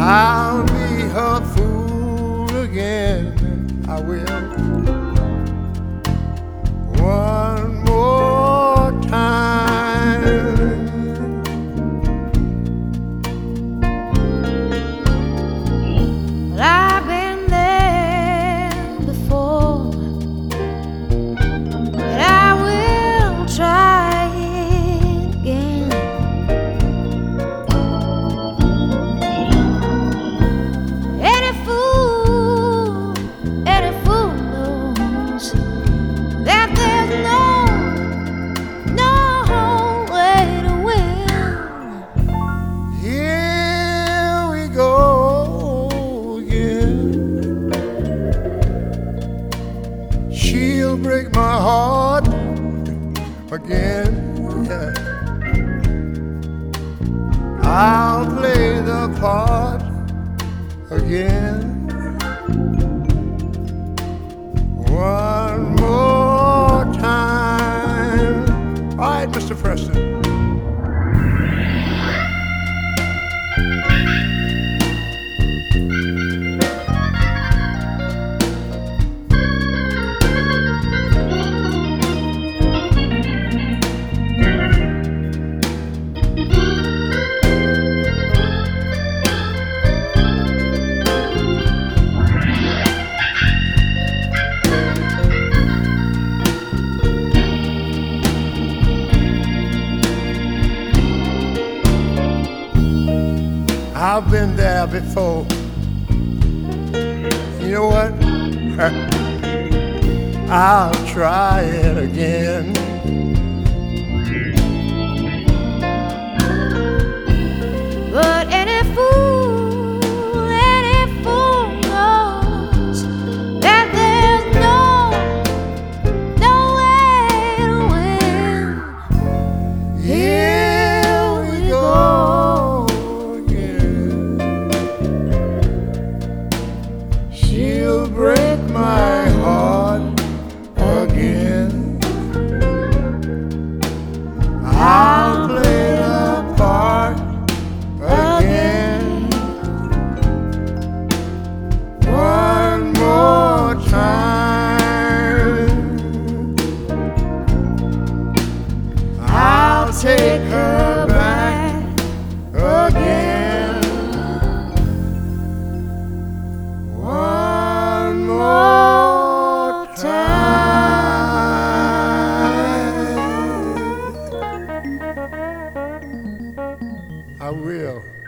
I'll be her fool again. I will. One more time. Well, I've been there before, and I will try it again. Any fool knows that there's no way to win. Here we go again. She'll break my heart again. I'll play the part again. One more time. All right, Mr. Preston. I've been there before. You know what? I'll try it again. But any fool knows that there's no way to win. Here we go again. She'll break my heart again. I'll play the part again. One more time. I'll take her back again. One more time. I will.